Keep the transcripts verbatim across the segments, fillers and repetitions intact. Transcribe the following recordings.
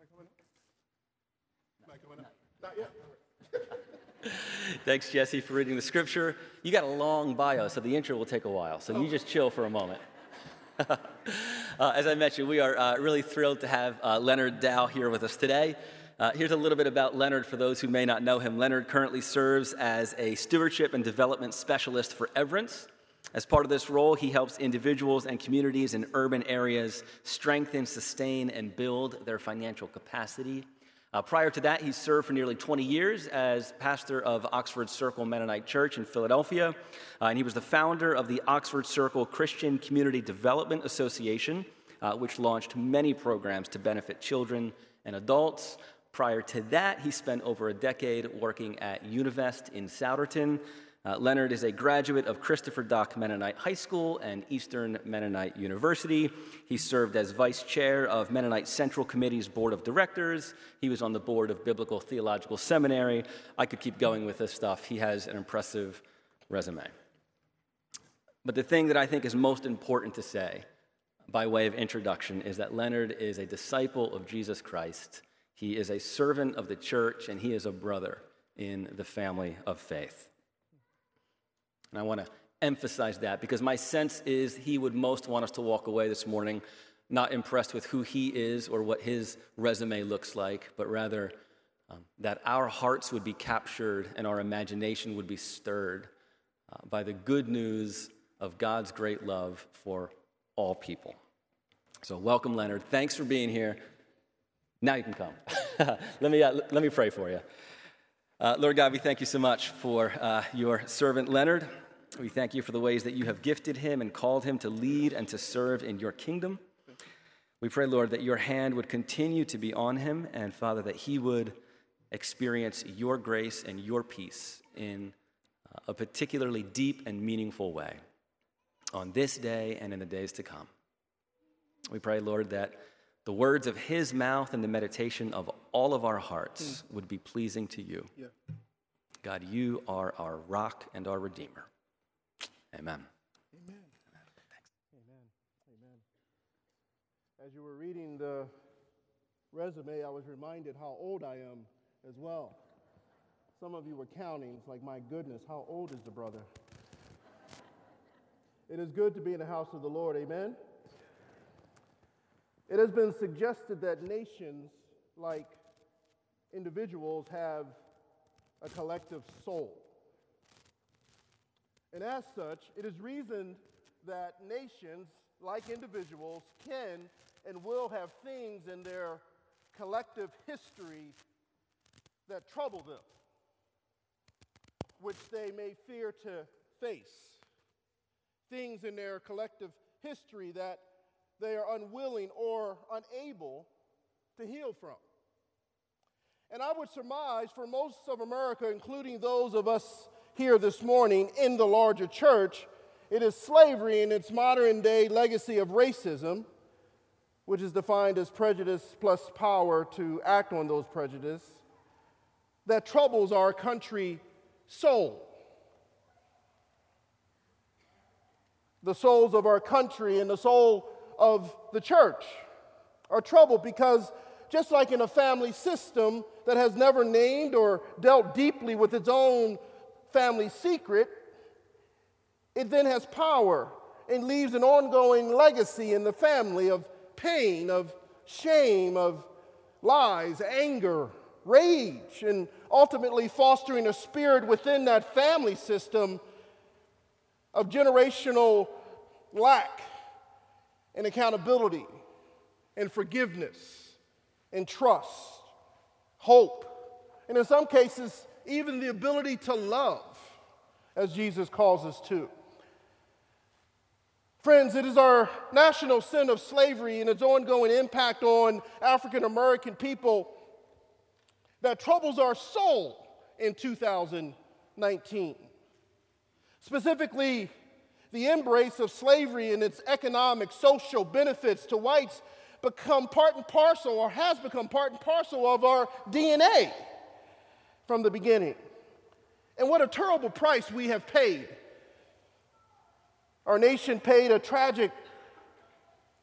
Am I coming up? Not yet. Thanks, Jesse, for reading the scripture. You got a long bio, so the intro will take a while. So you just chill for a moment. uh, as I mentioned, we are uh, really thrilled to have uh, Leonard Dow here with us today. Uh, here's a little bit about Leonard for those who may not know him. Leonard currently serves as a stewardship and development specialist for Everence. As part of this role, he helps individuals and communities in urban areas strengthen, sustain, and build their financial capacity. Uh, prior to that, he served for nearly twenty years as pastor of Oxford Circle Mennonite Church in Philadelphia, uh, and he was the founder of the Oxford Circle Christian Community Development Association, uh, which launched many programs to benefit children and adults. Prior to that, he spent over a decade working at Univest in Souderton. Uh, Leonard is a graduate of Christopher Dock Mennonite High School and Eastern Mennonite University. He served as vice chair of Mennonite Central Committee's board of directors. He was on the board of Biblical Theological Seminary. I could keep going with this stuff. He has an impressive resume. But the thing that I think is most important to say by way of introduction is that Leonard is a disciple of Jesus Christ. He is a servant of the church, and he is a brother in the family of faith. And I want to emphasize that because my sense is he would most want us to walk away this morning not impressed with who he is or what his resume looks like, but rather um, that our hearts would be captured and our imagination would be stirred uh, by the good news of God's great love for all people. So welcome, Leonard. Thanks for being here. Now you can come. let me uh, let me pray for you. Uh, Lord God, we thank you so much for uh, your servant Leonard. We thank you for the ways that you have gifted him and called him to lead and to serve in your kingdom. We pray, Lord, that your hand would continue to be on him, and Father, that he would experience your grace and your peace in uh, a particularly deep and meaningful way on this day and in the days to come. We pray, Lord, that the words of his mouth and the meditation of all of our hearts mm. would be pleasing to you. Yeah. God, you are our rock and our redeemer. Amen. Amen. Thanks. Amen. Amen. As you were reading the resume, I was reminded how old I am as well. Some of you were counting. It's like, my goodness, how old is the brother? It is good to be in the house of the Lord. Amen. It has been suggested that nations, like individuals, have a collective soul. And as such, it is reasoned that nations, like individuals, can and will have things in their collective history that trouble them, which they may fear to face. Things in their collective history that they are unwilling or unable to heal from. And I would surmise for most of America, including those of us here this morning in the larger church, it is slavery and its modern day legacy of racism, which is defined as prejudice plus power to act on those prejudices, that troubles our country soul. The souls of our country and the soul of the church are troubled because just like in a family system that has never named or dealt deeply with its own family secret, it then has power and leaves an ongoing legacy in the family of pain, of shame, of lies, anger, rage, and ultimately fostering a spirit within that family system of generational lack and accountability and forgiveness and trust, hope, and in some cases, even the ability to love, as Jesus calls us to. Friends, it is our national sin of slavery and its ongoing impact on African American people that troubles our soul in two thousand nineteen. Specifically, the embrace of slavery and its economic, social benefits to whites become part and parcel, or has become part and parcel of our D N A from the beginning. And what a terrible price we have paid. Our nation paid a tragic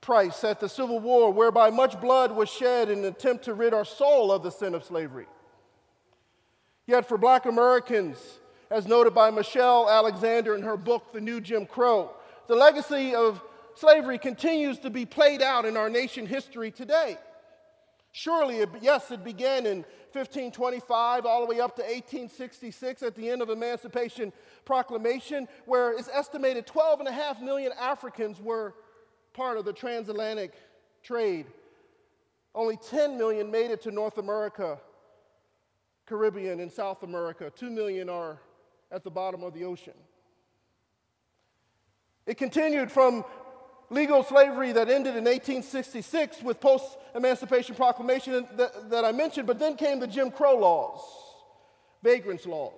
price at the Civil War, whereby much blood was shed in an attempt to rid our soul of the sin of slavery. Yet for black Americans, as noted by Michelle Alexander in her book, The New Jim Crow, the legacy of slavery continues to be played out in our nation history today. Surely, it, yes, it began in fifteen twenty-five all the way up to eighteen sixty-six at the end of Emancipation Proclamation, where it's estimated twelve and a half million Africans were part of the transatlantic trade. Only ten million made it to North America, Caribbean, and South America. two million are at the bottom of the ocean. It continued from legal slavery that ended in eighteen sixty-six with post-emancipation proclamation that, that I mentioned, but then came the Jim Crow laws, vagrants laws.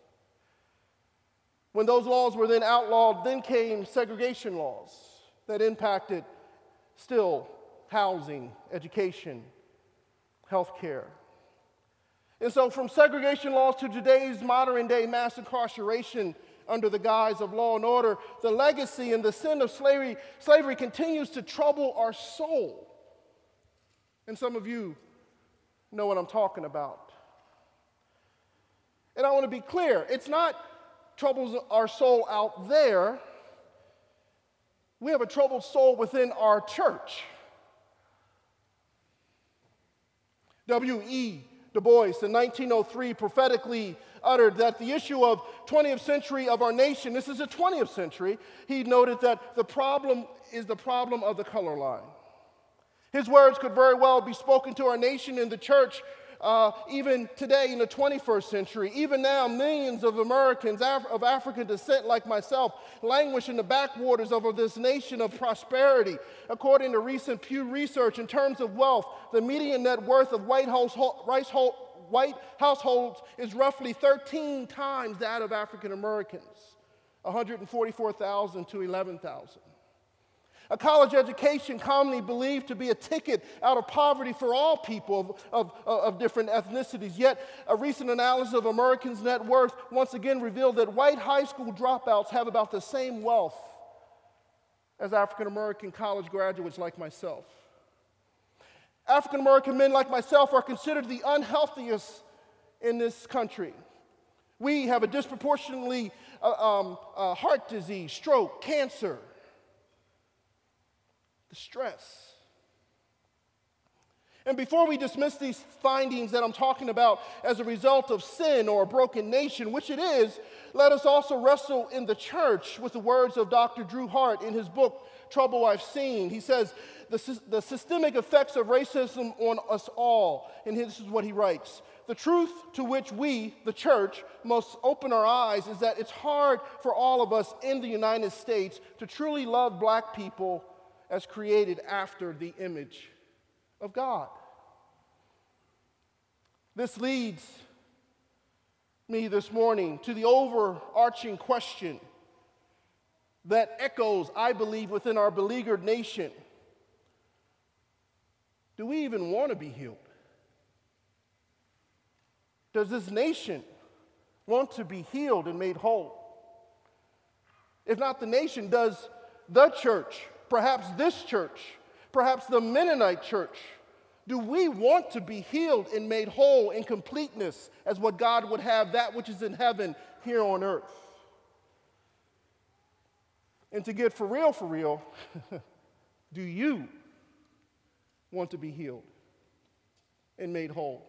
When those laws were then outlawed, then came segregation laws that impacted still housing, education, health care. And so from segregation laws to today's modern day mass incarceration under the guise of law and order, the legacy and the sin of slavery, slavery continues to trouble our soul. And some of you know what I'm talking about. And I want to be clear, it's not troubles our soul out there. We have a troubled soul within our church. W E Du Bois in nineteen oh three prophetically uttered that the issue of twentieth century of our nation, this is the twentieth century, he noted that the problem is the problem of the color line. His words could very well be spoken to our nation and the church uh, even today in the twenty-first century. Even now, millions of Americans Af- of African descent like myself languish in the backwaters of this nation of prosperity. According to recent Pew Research, in terms of wealth, the median net worth of white household, household, white households is roughly thirteen times that of African Americans, one hundred forty-four thousand to eleven thousand. A college education commonly believed to be a ticket out of poverty for all people of, of, of different ethnicities. Yet, a recent analysis of Americans' net worth once again revealed that white high school dropouts have about the same wealth as African American college graduates like myself. African American men like myself are considered the unhealthiest in this country. We have a disproportionately uh, um, uh, heart disease, stroke, cancer, the stress. And before we dismiss these findings that I'm talking about as a result of sin or a broken nation, which it is, let us also wrestle in the church with the words of Doctor Drew Hart in his book, Trouble I've Seen. He says, the, the systemic effects of racism on us all, and this is what he writes. The truth to which we, the church, must open our eyes is that it's hard for all of us in the United States to truly love black people as created after the image of God. This leads me this morning to the overarching question that echoes, I believe, within our beleaguered nation. Do we even want to be healed? Does this nation want to be healed and made whole? If not the nation, does the church, perhaps this church, perhaps the Mennonite church, do we want to be healed and made whole in completeness as what God would have that which is in heaven here on earth? And to get for real, for real, do you want to be healed and made whole?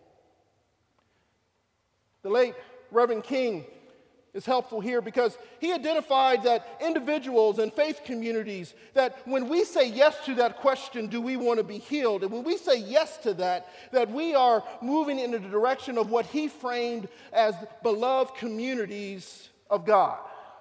The late Reverend King is helpful here because he identified that individuals and faith communities, that when we say yes to that question, do we want to be healed? And when we say yes to that, that we are moving in the direction of what he framed as beloved communities of God.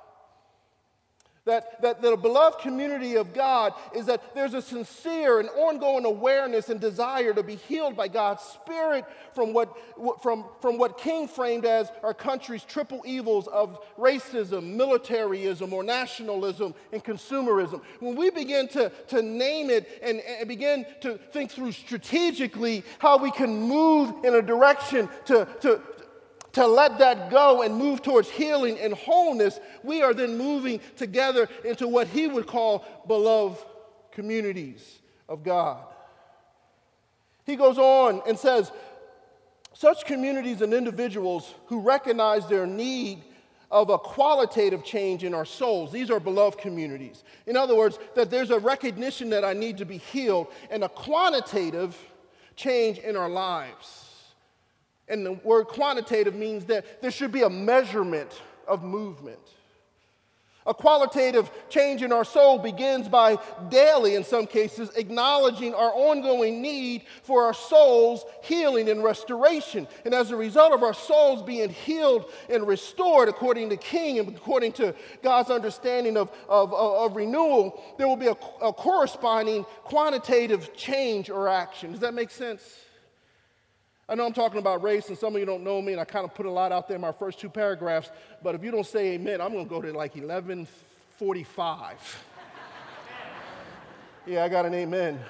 That, that the beloved community of God is that there's a sincere and ongoing awareness and desire to be healed by God's Spirit from what, from, from what King framed as our country's triple evils of racism, militarism, or nationalism, and consumerism. When we begin to, to name it and, and begin to think through strategically how we can move in a direction to, to To let that go and move towards healing and wholeness, we are then moving together into what he would call beloved communities of God. He goes on and says, such communities and individuals who recognize their need of a qualitative change in our souls. These are beloved communities. In other words, that there's a recognition that I need to be healed and a quantitative change in our lives. And the word quantitative means that there should be a measurement of movement. A qualitative change in our soul begins by daily, in some cases, acknowledging our ongoing need for our soul's healing and restoration. And as a result of our souls being healed and restored according to King and according to God's understanding of, of, of renewal, there will be a, a corresponding quantitative change or action. Does that make sense? I know I'm talking about race, and some of you don't know me, and I kind of put a lot out there in my first two paragraphs, but if you don't say amen, I'm going to go to like eleven forty-five. Yeah, I got an amen.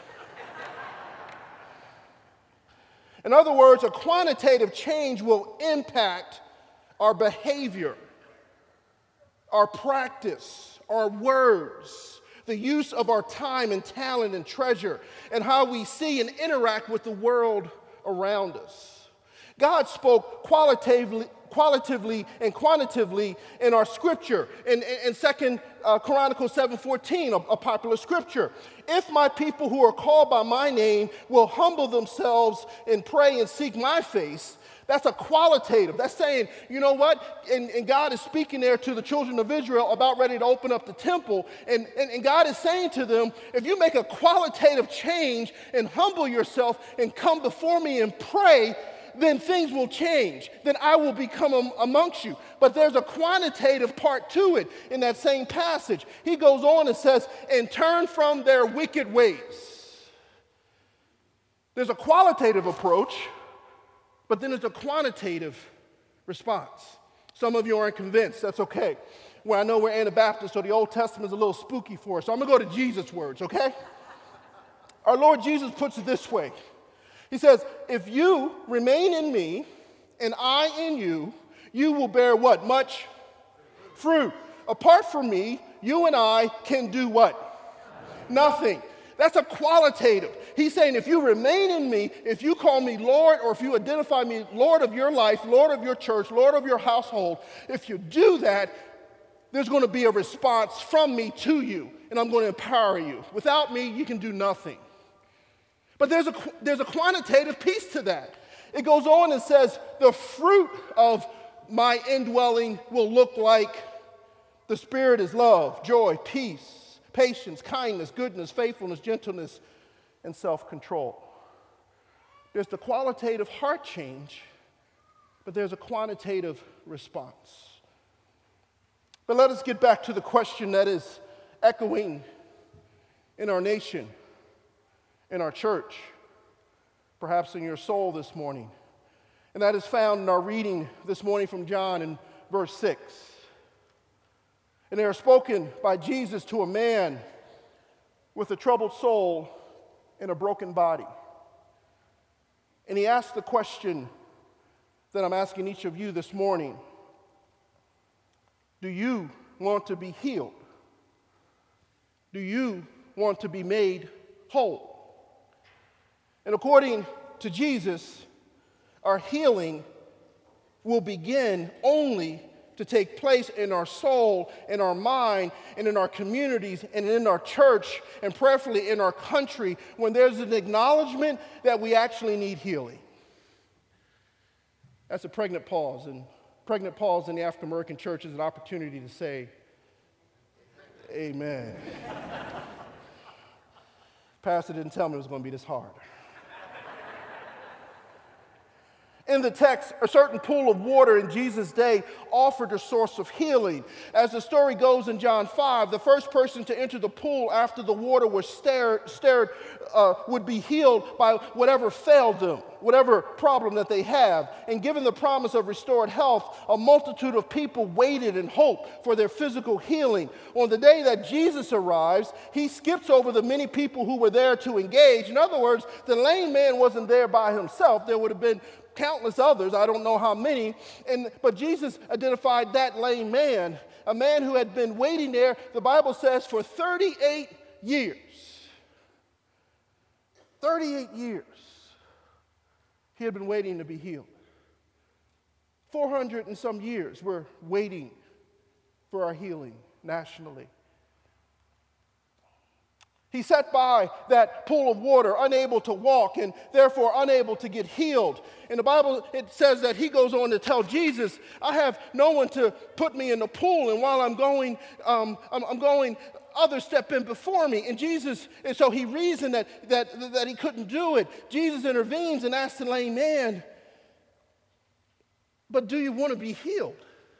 In other words, a quantitative change will impact our behavior, our practice, our words, the use of our time and talent and treasure, and how we see and interact with the world around us. God spoke qualitatively, qualitatively and quantitatively in our scripture. In, in, in Second uh, Chronicles seven fourteen, a, a popular scripture, if my people who are called by my name will humble themselves and pray and seek my face. That's a qualitative. That's saying, you know what? And, and God is speaking there to the children of Israel about ready to open up the temple. And, and, and God is saying to them, if you make a qualitative change and humble yourself and come before me and pray, then things will change. Then I will become am- amongst you. But there's a quantitative part to it in that same passage. He goes on and says, and turn from their wicked ways. There's a qualitative approach, but then there's a quantitative response. Some of you aren't convinced. That's okay. Well, I know we're Anabaptists, so the Old Testament is a little spooky for us. So I'm going to go to Jesus' words, okay? Our Lord Jesus puts it this way. He says, if you remain in me and I in you, you will bear what? Much fruit. Apart from me, you and I can do what? Nothing. That's a qualitative. He's saying if you remain in me, if you call me Lord, or if you identify me Lord of your life, Lord of your church, Lord of your household, if you do that, there's going to be a response from me to you, and I'm going to empower you. Without me, you can do nothing. But there's a, there's a quantitative piece to that. It goes on and says, the fruit of my indwelling will look like the Spirit is love, joy, peace, patience, kindness, goodness, faithfulness, gentleness, and self-control. There's the qualitative heart change, but there's a quantitative response. But let us get back to the question that is echoing in our nation, in our church, perhaps in your soul this morning. And that is found in our reading this morning from John in verse six. And they are spoken by Jesus to a man with a troubled soul and a broken body. And he asked the question that I'm asking each of you this morning. Do you want to be healed? Do you want to be made whole? And according to Jesus, our healing will begin only to take place in our soul, in our mind, and in our communities, and in our church, and prayerfully in our country, when there's an acknowledgement that we actually need healing. That's a pregnant pause, and pregnant pause in the African American church is an opportunity to say, amen. Pastor didn't tell me it was going to be this hard. In the text, a certain pool of water in Jesus' day offered a source of healing. As the story goes in John five, the first person to enter the pool after the water was stirred, stirred uh, would be healed by whatever failed them, whatever problem that they have. And given the promise of restored health, a multitude of people waited in hope for their physical healing. On the day that Jesus arrives, he skips over the many people who were there to engage. In other words, the lame man wasn't there by himself. There would have been countless others, I don't know how many, and but Jesus identified that lame man, a man who had been waiting there, the Bible says, for thirty-eight years. thirty-eight years, he had been waiting to be healed. four hundred and some years we're waiting for our healing nationally. He sat by that pool of water, unable to walk and therefore unable to get healed. In the Bible, it says that he goes on to tell Jesus, I have no one to put me in the pool, and while I'm going, um, I'm, I'm going, others step in before me. And Jesus, and so he reasoned that, that, that he couldn't do it. Jesus intervenes and asks the lame man, but do you want to be healed?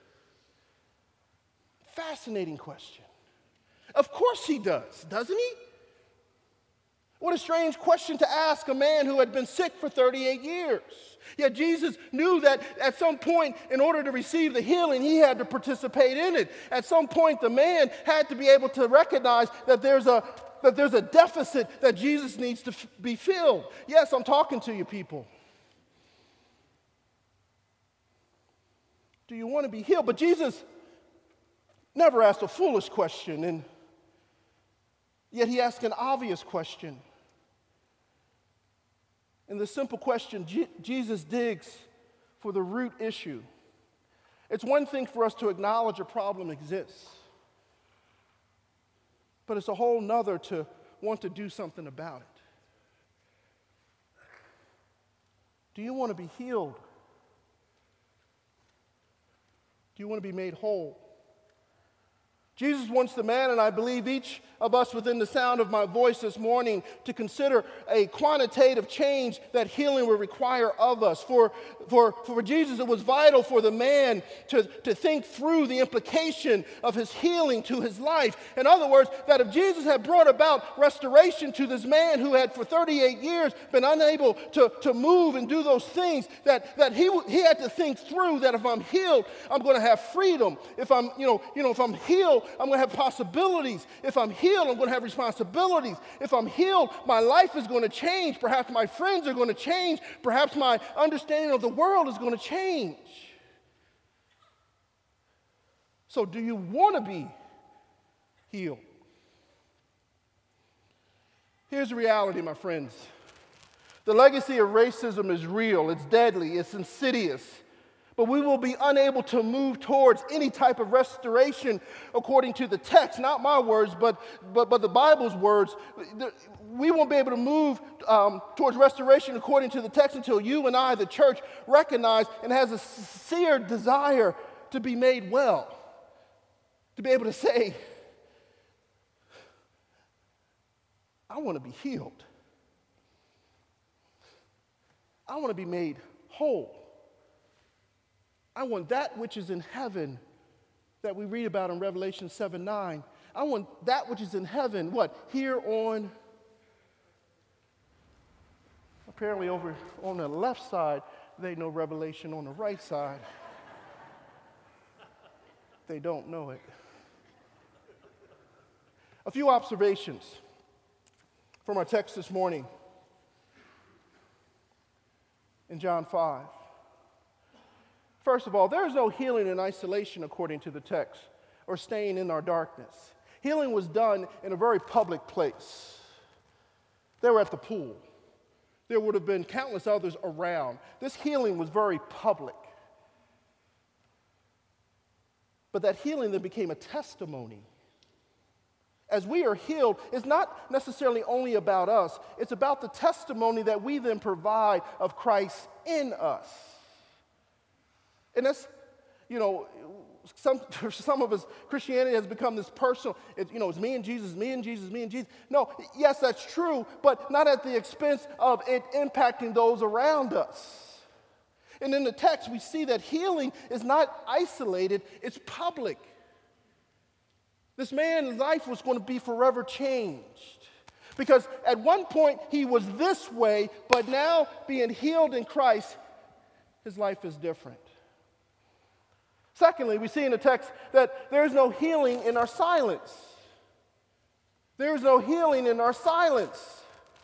Fascinating question. Of course he does, doesn't he? What a strange question to ask a man who had been sick for thirty-eight years. Yet Jesus knew that at some point, in order to receive the healing, he had to participate in it. At some point, the man had to be able to recognize that there's a, that there's a deficit that Jesus needs to f- be filled. Yes, I'm talking to you people. Do you want to be healed? But Jesus never asked a foolish question, and yet he asked an obvious question. In the simple question, G- Jesus digs for the root issue. It's one thing for us to acknowledge a problem exists, but it's a whole nother to want to do something about it. Do you want to be healed? Do you want to be made whole? Jesus wants the man, and I believe each of us within the sound of my voice this morning, to consider a quantitative change that healing will require of us. For, for, for Jesus, it was vital for the man to, to think through the implication of his healing to his life. In other words, that if Jesus had brought about restoration to this man who had for thirty-eight years been unable to, to move and do those things, that, that he, he had to think through that if I'm healed, I'm going to have freedom. If I'm, you know, you know, if I'm healed, I'm going to have possibilities. If I'm healed, I'm going to have responsibilities. If I'm healed, my life is going to change. Perhaps my friends are going to change. Perhaps my understanding of the world is going to change. So, do you want to be healed? Here's the reality, my friends. The legacy of racism is real. It's deadly. It's insidious. But we will be unable to move towards any type of restoration according to the text, not my words, but, but, but the Bible's words. We won't be able to move um, towards restoration according to the text until you and I, the church, recognize and has a sincere desire to be made well, to be able to say, I want to be healed. I want to be made whole. I want that which is in heaven that we read about in Revelation seven nine. I want that which is in heaven, what? Here on, apparently over on the left side, they know Revelation on the right side. They don't know it. A few observations from our text this morning in John five. First of all, there is no healing in isolation according to the text, or staying in our darkness. Healing was done in a very public place. They were at the pool. There would have been countless others around. This healing was very public. But that healing then became a testimony. As we are healed, it's not necessarily only about us. It's about the testimony that we then provide of Christ in us. And that's, you know, some, for some of us, Christianity has become this personal, it, you know, it's me and Jesus, me and Jesus, me and Jesus. No, yes, that's true, but not at the expense of it impacting those around us. And in the text, we see that healing is not isolated, it's public. This man's life was going to be forever changed. Because at one point, he was this way, but now being healed in Christ, his life is different. Secondly, we see in the text that there is no healing in our silence. There is no healing in our silence.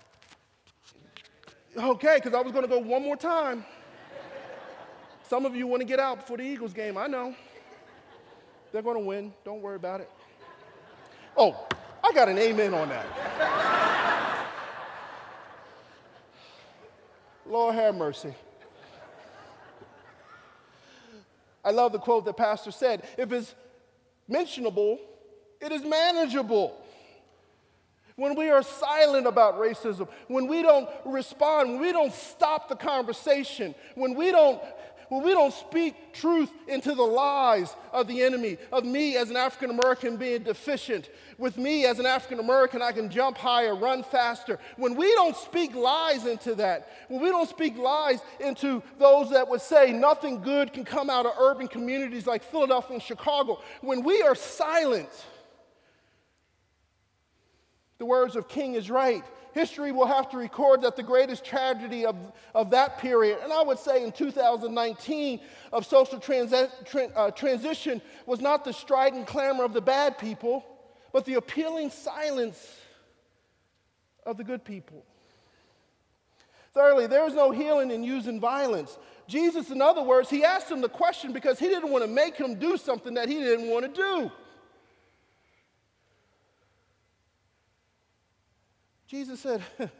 Okay, because I was going to go one more time. Some of you want to get out before the Eagles game, I know. They're going to win, don't worry about it. Oh, I got an amen on that. Lord have mercy. I love the quote that Pastor said, if it's mentionable, it is manageable. When we are silent about racism, when we don't respond, when we don't stop the conversation, when we don't, when we don't speak truth into the lies of the enemy, of me as an African American being deficient, with me as an African American I can jump higher, run faster. When we don't speak lies into that, when we don't speak lies into those that would say nothing good can come out of urban communities like Philadelphia and Chicago, when we are silent, the words of King is right. History will have to record that the greatest tragedy of, of that period, and I would say in two thousand nineteen, of social transi- tra- uh, transition was not the strident clamor of the bad people, but the appealing silence of the good people. Thirdly, there is no healing in using violence. Jesus, in other words, he asked him the question because he didn't want to make him do something that he didn't want to do. Jesus said,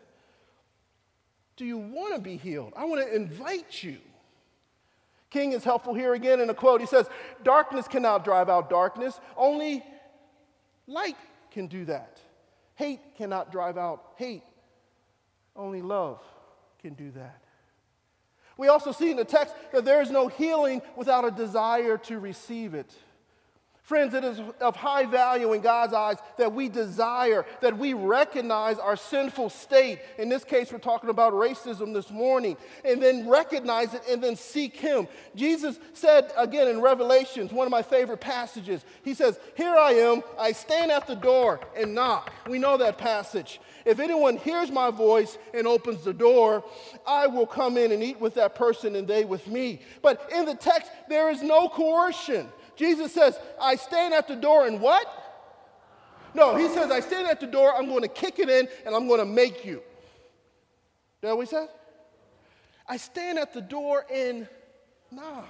do you want to be healed? I want to invite you. King is helpful here again in a quote. He says, darkness cannot drive out darkness. Only light can do that. Hate cannot drive out hate. Only love can do that. We also see in the text that there is no healing without a desire to receive it. Friends, it is of high value in God's eyes that we desire, that we recognize our sinful state. In this case, we're talking about racism this morning. And then recognize it and then seek Him. Jesus said again in Revelations, one of my favorite passages, He says, here I am, I stand at the door and knock. We know that passage. If anyone hears my voice and opens the door, I will come in and eat with that person and they with me. But in the text, there is no coercion. Jesus says, I stand at the door and what? No, he says, I stand at the door, I'm going to kick it in, and I'm going to make you. You know what he says? I stand at the door and knock.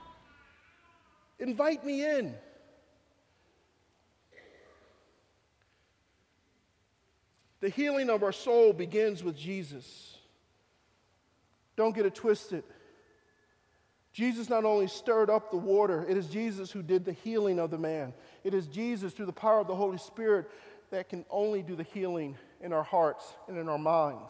Invite me in. The healing of our soul begins with Jesus. Don't get it twisted. Jesus not only stirred up the water, it is Jesus who did the healing of the man. It is Jesus, through the power of the Holy Spirit, that can only do the healing in our hearts and in our minds.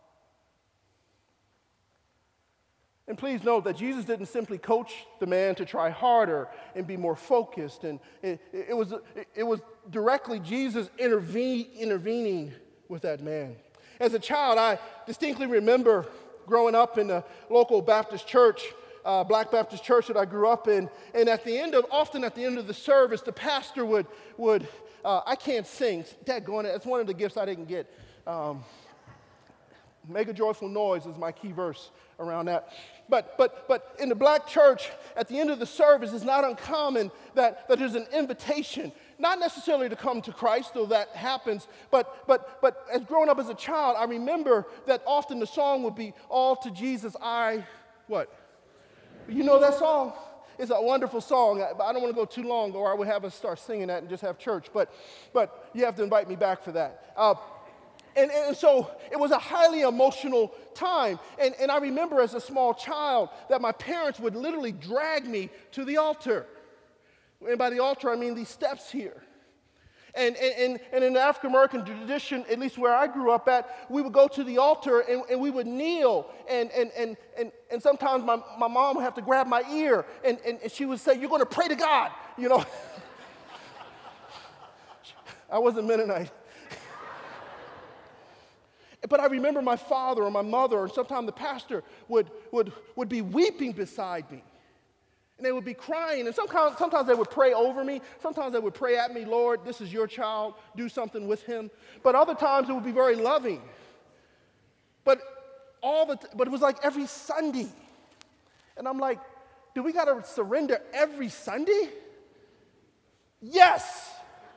And please note that Jesus didn't simply coach the man to try harder and be more focused. And it, it, it, was, it, it was directly Jesus intervene, intervening with that man. As a child, I distinctly remember growing up in a local Baptist church, Uh, Black Baptist church that I grew up in, and at the end of, often at the end of the service, the pastor would, would uh, I can't sing, daggone it, it's one of the gifts I didn't get. Um, Make a joyful noise is my key verse around that. But, but, but in the black church, at the end of the service, it's not uncommon that, that there's an invitation, not necessarily to come to Christ, though that happens, but, but, but as growing up as a child, I remember that often the song would be, all to Jesus I, what? You know that song? It's a wonderful song. I, I don't want to go too long, or I would have us start singing that and just have church. But, but you have to invite me back for that. Uh, and, and so it was a highly emotional time. And, and I remember as a small child that my parents would literally drag me to the altar. And by the altar, I mean these steps here. And, and, and in the African-American tradition, at least where I grew up at, we would go to the altar and, and we would kneel. And, and, and, and, and sometimes my, my mom would have to grab my ear and, and, and she would say, you're going to pray to God, you know. I wasn't Mennonite. But I remember my father or my mother or sometimes the pastor would, would, would be weeping beside me. And they would be crying, and sometimes, sometimes they would pray over me. Sometimes they would pray at me, Lord, this is your child, do something with him. But other times it would be very loving. But all the, t- but it was like every Sunday. And I'm like, do we got to surrender every Sunday? Yes.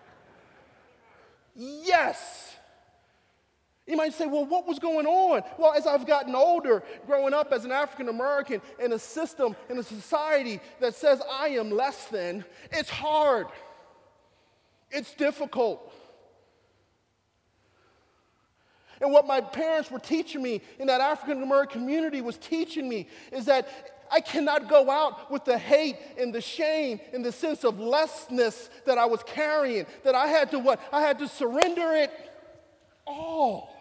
Yes. You might say, well, what was going on? Well, as I've gotten older, growing up as an African American in a system, in a society that says I am less than, it's hard. It's difficult. And what my parents were teaching me in that African American community was teaching me is that I cannot go out with the hate and the shame and the sense of lessness that I was carrying, that I had to what? I had to surrender it all.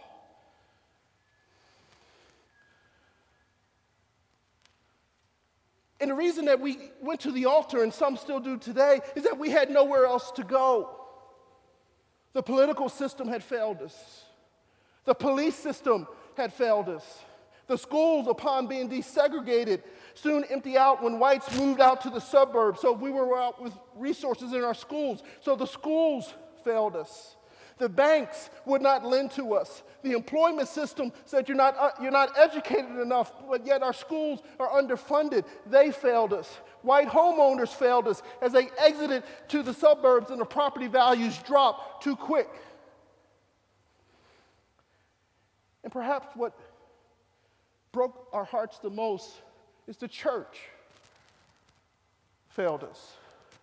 And the reason that we went to the altar, and some still do today, is that we had nowhere else to go. The political system had failed us. The police system had failed us. The schools, upon being desegregated, soon empty out when whites moved out to the suburbs. So we were out with resources in our schools. So the schools failed us. The banks would not lend to us. The employment system said you're not, uh, you're not educated enough, but yet our schools are underfunded. They failed us. White homeowners failed us as they exited to the suburbs and the property values dropped too quick. And perhaps what broke our hearts the most is the church failed us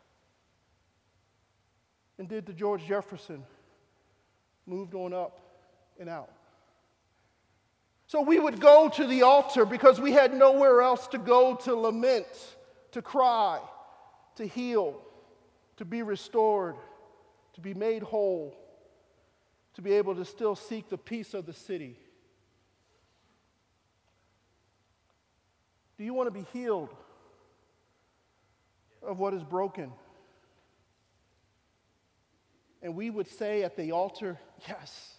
and did the George Jefferson, moved on up and out. So we would go to the altar because we had nowhere else to go to lament, to cry, to heal, to be restored, to be made whole, to be able to still seek the peace of the city. Do you want to be healed of what is broken? And we would say at the altar, yes.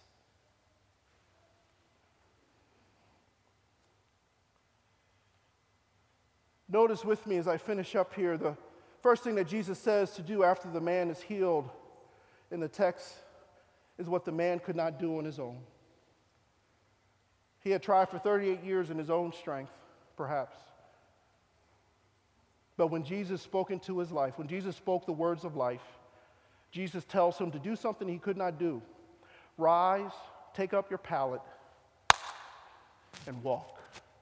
Notice with me as I finish up here, the first thing that Jesus says to do after the man is healed in the text is what the man could not do on his own. He had tried for thirty-eight years in his own strength, perhaps. But when Jesus spoke into his life, when Jesus spoke the words of life, Jesus tells him to do something he could not do. Rise, take up your pallet, and walk.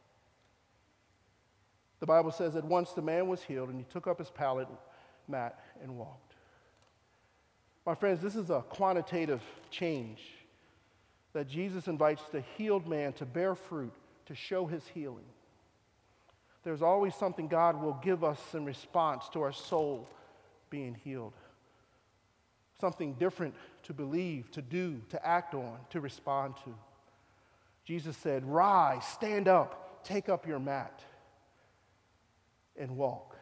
The Bible says that once the man was healed and he took up his pallet mat and walked. My friends, this is a quantitative change that Jesus invites the healed man to bear fruit, to show his healing. There's always something God will give us in response to our soul being healed. Something different to believe, to do, to act on, to respond to. Jesus said, rise, stand up, take up your mat, and walk.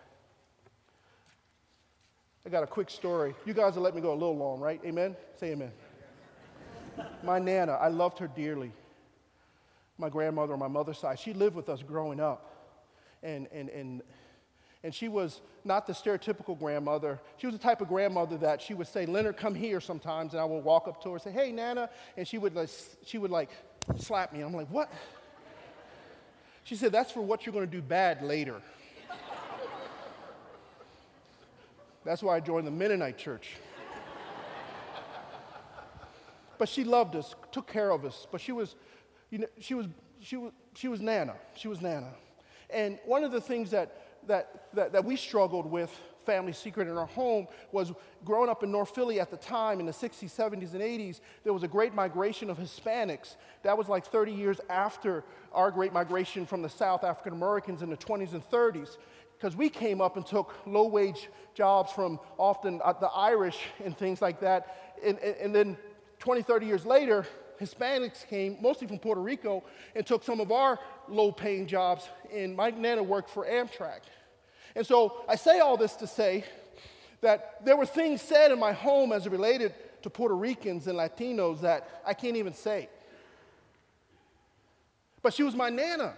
I got a quick story. You guys will let me go a little long, right? Amen? Say amen. My Nana, I loved her dearly. My grandmother on my mother's side, she lived with us growing up. And, and, and, and she was not the stereotypical grandmother. She was the type of grandmother that she would say, Leonard, come here sometimes. And I would walk up to her and say, hey, Nana. And she would, like, she would like slap me. I'm like, what? She said, that's for what you're going to do bad later. That's why I joined the Mennonite church. But she loved us, took care of us. But she was, you know, she was, she was, she was Nana. She was Nana. And one of the things that, that, that, that we struggled with, family secret in our home, was growing up in North Philly at the time in the sixties, seventies, and eighties, there was a great migration of Hispanics. That was like thirty years after our great migration from the South, African Americans in the twenties and thirties. Because we came up and took low-wage jobs from often uh, the Irish and things like that. And, and, and then twenty, thirty years later, Hispanics came, mostly from Puerto Rico, and took some of our low-paying jobs, and my Nana worked for Amtrak. And so I say all this to say that there were things said in my home as it related to Puerto Ricans and Latinos that I can't even say. But she was my Nana.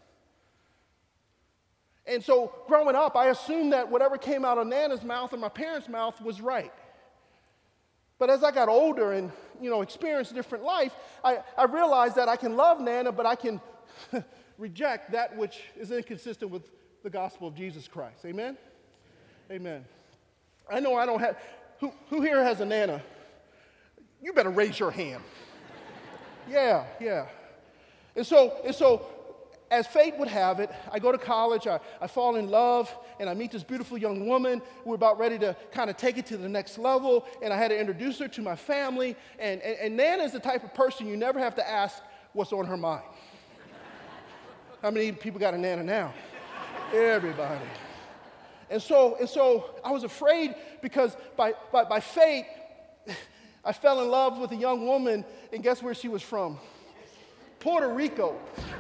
And so growing up, I assumed that whatever came out of Nana's mouth or my parents' mouth was right. But as I got older and, you know, experienced different life, I, I realized that I can love Nana, but I can reject that which is inconsistent with the gospel of Jesus Christ. Amen? Amen. I know I don't have, who, who here has a Nana? You better raise your hand. Yeah, yeah. And so, and so as fate would have it, I go to college, I, I fall in love, and I meet this beautiful young woman. We're about ready to kind of take it to the next level, and I had to introduce her to my family. And, and, and Nana is the type of person you never have to ask what's on her mind. How many people got a Nana now? Everybody. And so, and so I was afraid because by, by, by fate, I fell in love with a young woman, and guess where she was from? Puerto Rico.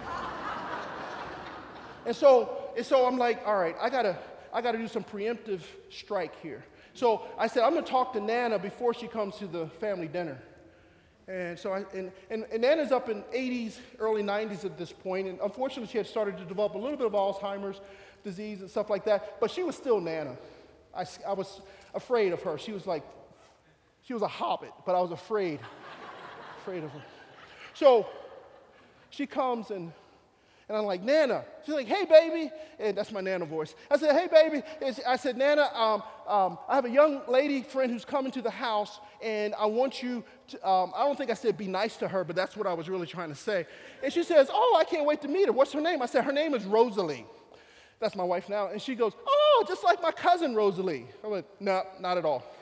And so, and so I'm like, all right, I gotta, I gotta do some preemptive strike here. So I said, I'm gonna talk to Nana before she comes to the family dinner. And so I, and, and, and Nana's up in eighties, early nineties at this point, and unfortunately she had started to develop a little bit of Alzheimer's disease and stuff like that, but she was still Nana. I, I was afraid of her. She was like, she was a hobbit, but I was afraid, afraid of her. So she comes and And I'm like, Nana. She's like, hey, baby. And that's my Nana voice. I said, hey, baby. And I said, Nana, um, um, I have a young lady friend who's coming to the house, and I want you to, um, I don't think I said be nice to her, but that's what I was really trying to say. And she says, oh, I can't wait to meet her. What's her name? I said, her name is Rosalie. That's my wife now. And she goes, oh, just like my cousin Rosalie. I went, no, not at all.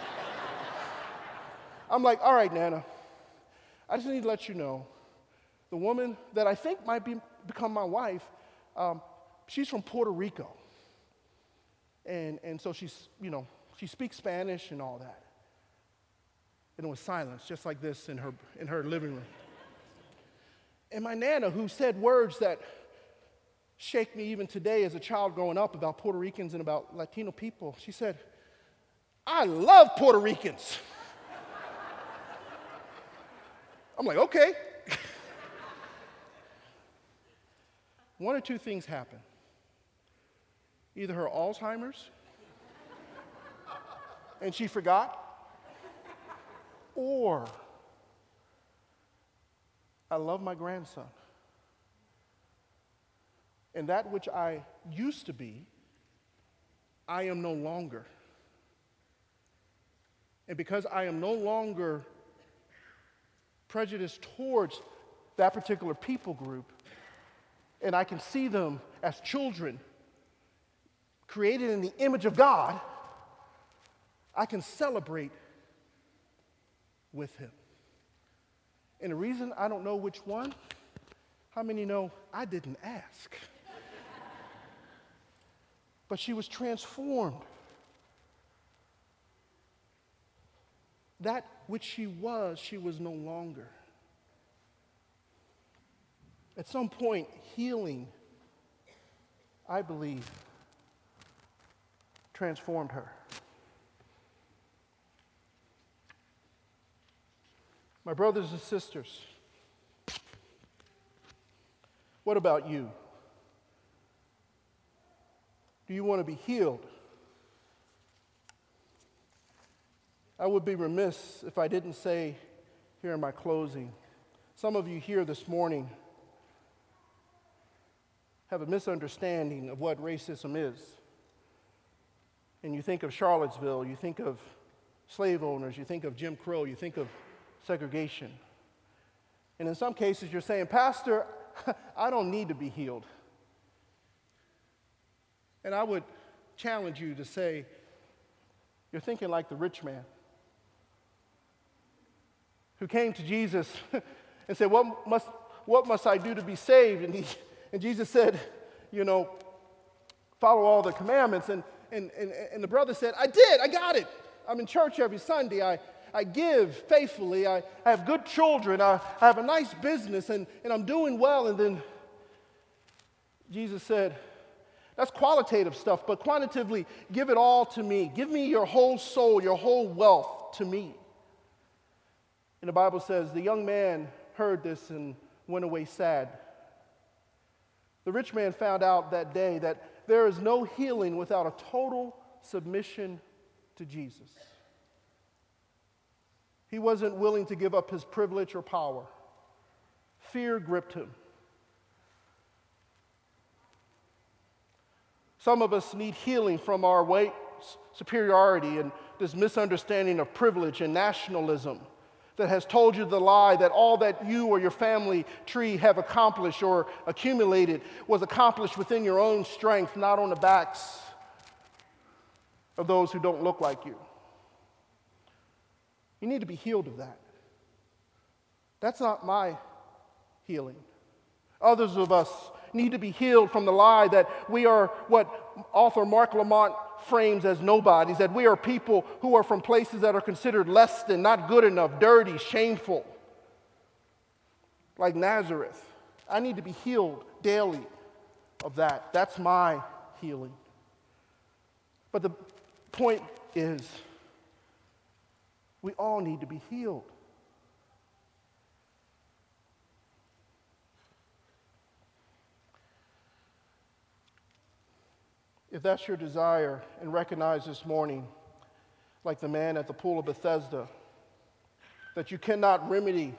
I'm like, all right, Nana. I just need to let you know, the woman that I think might be become my wife, um, she's from Puerto Rico. And, and so she's, you know, she speaks Spanish and all that. And it was silence, just like this in her, in her living room. And my Nana, who said words that shake me even today as a child growing up about Puerto Ricans and about Latino people, she said, I love Puerto Ricans. I'm like, okay. One or two things happen. Either her Alzheimer's, and she forgot, or I love my grandson. And that which I used to be, I am no longer. And because I am no longer prejudiced towards that particular people group, and I can see them as children created in the image of God, I can celebrate with him. And the reason I don't know which one, how many know I didn't ask? But she was transformed. That which she was, she was no longer. At some point, healing, I believe, transformed her. My brothers and sisters, what about you? Do you want to be healed? I would be remiss if I didn't say here in my closing, some of you here this morning have a misunderstanding of what racism is. And you think of Charlottesville, you think of slave owners, you think of Jim Crow, you think of segregation. And in some cases you're saying, Pastor, I don't need to be healed. And I would challenge you to say, you're thinking like the rich man who came to Jesus and said, what must, what must I do to be saved? And he And Jesus said, you know, follow all the commandments. And, and, and, and the brother said, I did, I got it. I'm in church every Sunday. I, I give faithfully. I, I have good children. I, I have a nice business, and, and I'm doing well. And then Jesus said, that's qualitative stuff, but quantitatively, give it all to me. Give me your whole soul, your whole wealth to me. And the Bible says the young man heard this and went away sad. The rich man found out that day that there is no healing without a total submission to Jesus. He wasn't willing to give up his privilege or power. Fear gripped him. Some of us need healing from our white superiority and this misunderstanding of privilege and nationalism that has told you the lie that all that you or your family tree have accomplished or accumulated was accomplished within your own strength, not on the backs of those who don't look like you. You need to be healed of that. That's not my healing. Others of us need to be healed from the lie that we are what author Mark Lamont frames as nobodies, that we are people who are from places that are considered less than, not good enough, dirty, shameful, like Nazareth. I need to be healed daily of that. That's my healing. But the point is, we all need to be healed. If that's your desire, and recognize this morning, like the man at the pool of Bethesda, that you cannot remedy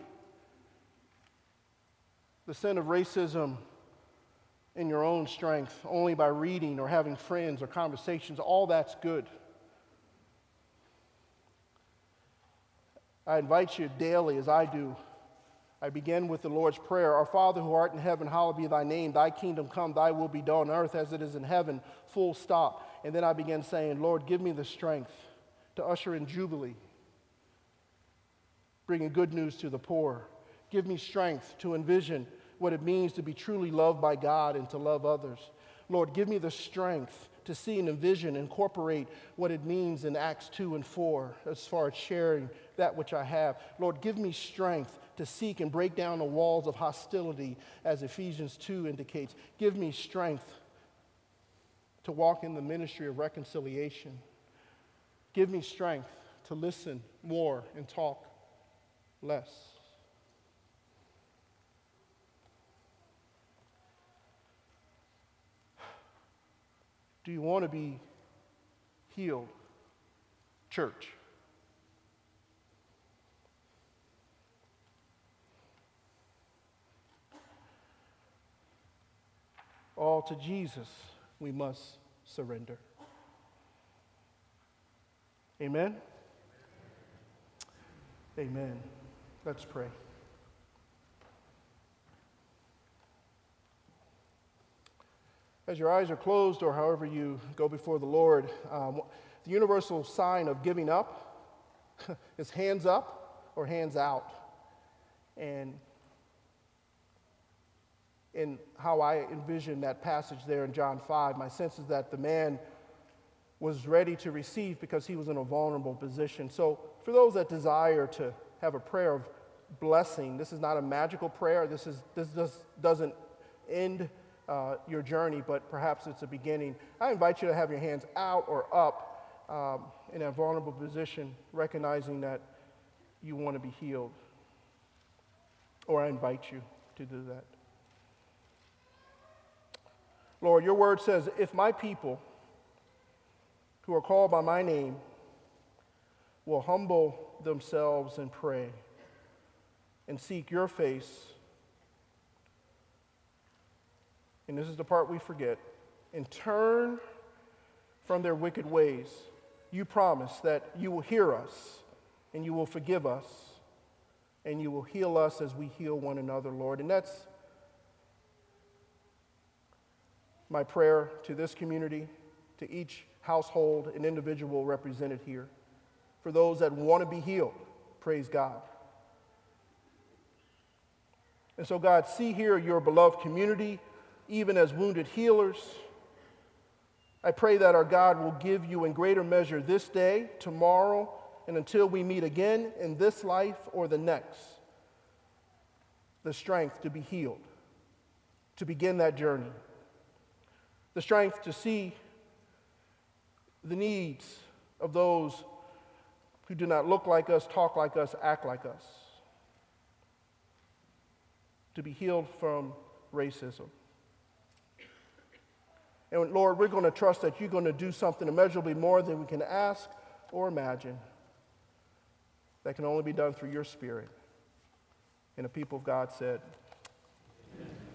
the sin of racism in your own strength only by reading or having friends or conversations, all that's good. I invite you daily, as I do. I begin with the Lord's Prayer. Our Father who art in heaven, hallowed be thy name. Thy kingdom come, thy will be done on earth as it is in heaven, full stop. And then I begin saying, Lord, give me the strength to usher in Jubilee, bringing good news to the poor. Give me strength to envision what it means to be truly loved by God and to love others. Lord, give me the strength to see and envision, incorporate what it means in Acts two and four as far as sharing that which I have. Lord, give me strength to seek and break down the walls of hostility as Ephesians two indicates. Give me strength to walk in the ministry of reconciliation. Give me strength to listen more and talk less. Do you want to be healed, church? All to Jesus we must surrender. Amen? Amen. Let's pray. As your eyes are closed, or however you go before the Lord, um, the universal sign of giving up is hands up or hands out. And in how I envision that passage there in John five, my sense is that the man was ready to receive because he was in a vulnerable position. So for those that desire to have a prayer of blessing, this is not a magical prayer. This is this does, doesn't end uh, your journey, but perhaps it's a beginning. I invite you to have your hands out or up um, in a vulnerable position, recognizing that you want to be healed. Or I invite you to do that. Lord, your word says, if my people who are called by my name will humble themselves and pray and seek your face, and this is the part we forget, and turn from their wicked ways, you promise that you will hear us and you will forgive us and you will heal us as we heal one another, Lord. And that's my prayer to this community, to each household and individual represented here. For those that want to be healed, praise God. And so, God, see here your beloved community, even as wounded healers. I pray that our God will give you in greater measure this day, tomorrow, and until we meet again in this life or the next, the strength to be healed, to begin that journey, the strength to see the needs of those who do not look like us, talk like us, act like us, to be healed from racism. And Lord, we're going to trust that you're going to do something immeasurably more than we can ask or imagine that can only be done through your Spirit. And the people of God said, Amen.